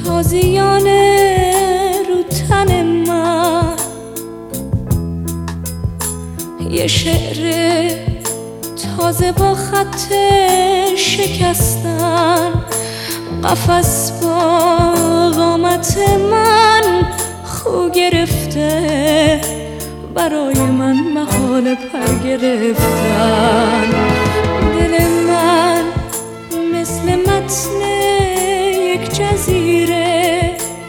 تازیانه رو تن من یه شعر تازه با خط شکستن قفس با قامت من خو گرفته برای من محال پر گرفتن دل من مثل متن یک جزیره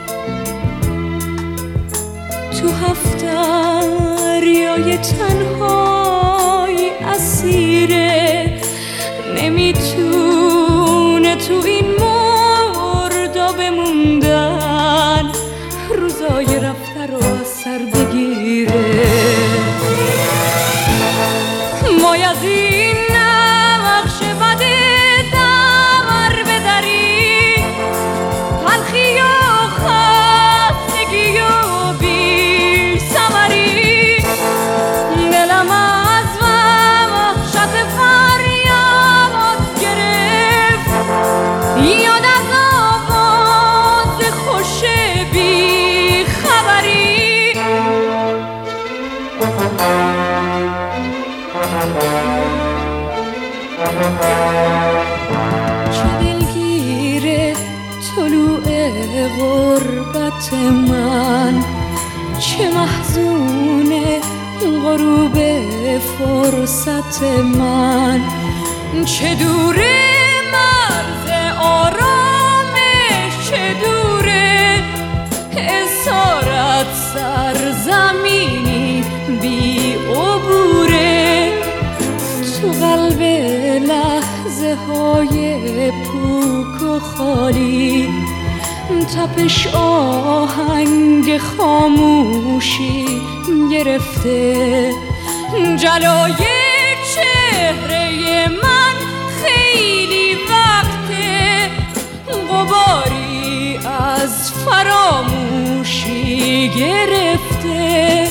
تو هفت دریای تنهایی اسیره نمیتونه تو این مرداب بموندن روزای رفته رو از سر بگیره مای از این نقش بد دور بدری تلخی و خستگی و بی ثمری دلم از وحشت فریاد گرفت یاد از آواز خوش بی خبری چه دلگیر طلوع غربت من چه محزون غروب فرصت من چه دوره مرز آرامش چه دوره اسارت سرزمینی بی عبوره تو قلب لحظه های پوک و خالی تپش آهنگ خاموشی گرفته جلوی چهره من خیلی وقته غباری از فراموشی گرفته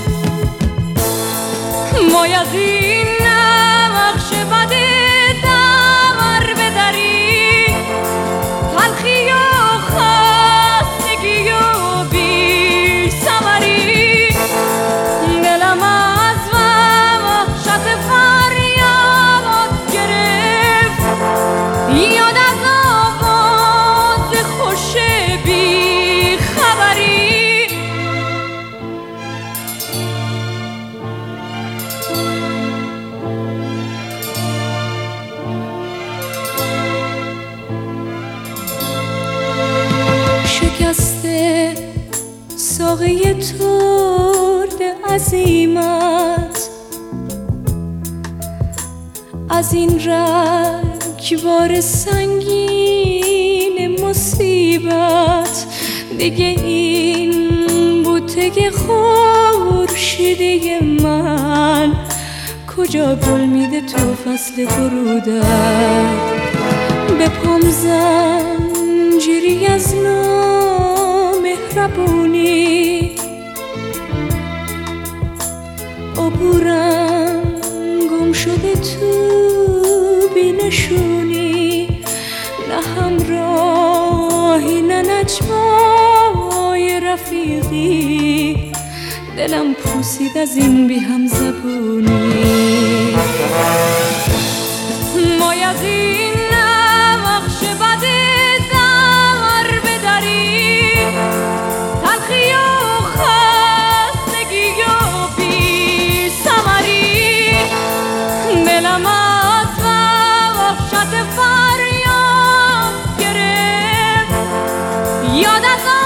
مای از این نقش بد دور بدری تلخی و خستگی و بی ثمری دلم از وحشت فریاد گرفت یاد از آواز خوش بی خبری شکسته ساقه ترد عزیمت از این رگبار سنگین مصیبت دیگه این بوته خورشیدی من کجا گل میده تو فصل برودت به پام زنجیری از نامهربونی عبورم گم شده تو بینشونی نه همراهی نه نجوای رفیقی دلم پوسید از این بی هم زبونی مای از این نقش بد دور بدری تلخی و خستگی و بی ثمری دلم از وحشت فریاد گرفت یاد از